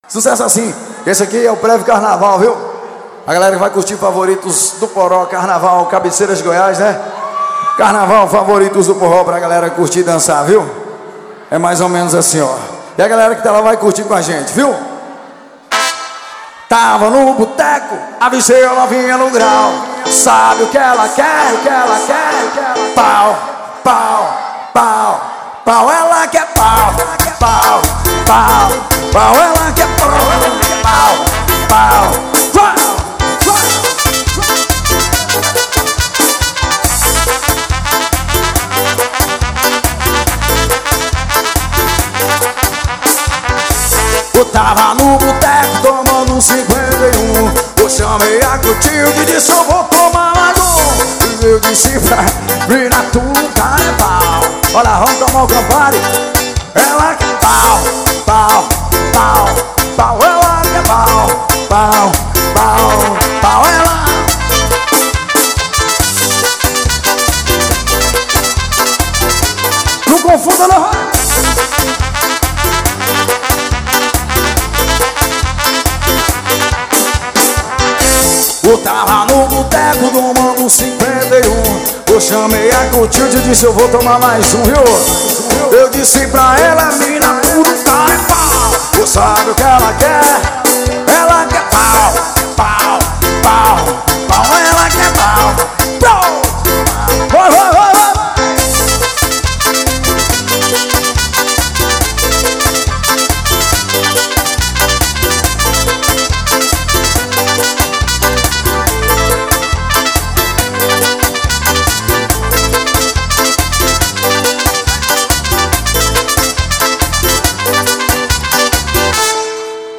Sucesso assim. Esse aqui é o prévio carnaval, viu? A galera que vai curtir favoritos do Poró, carnaval, Cabeceiras de Goiás, né? Carnaval, favoritos do Poró pra galera curtir e dançar, viu? É mais ou menos assim, ó. E a galera que tá lá vai curtir com a gente, viu? Tava no boteco, avisei a novinha no grau. Sabe o que ela quer, o que ela quer, o que ela quer? Pau, pau, pau, pau, ela quer pau, pau, pau, pau, ela quer pau, pau, pau, pau. Eu tava no boteco tomando um 51. Eu chamei a Clotilde e disse eu vou tomar mais um. E eu disse pra virar tudo carnaval. Olha, vamos tomar o Campari. Ela quer pau, pau, pau, pau. Ela quer pau, pau, pau, pau. Ela... Não confunda não. Eu tava no boteco tomando um 51. Eu chamei a Clotilde e disse eu vou tomar mais um, viu? Eu disse pra ela, mina, tudo tá é pau. Você sabe o que ela quer? Ela quer pau,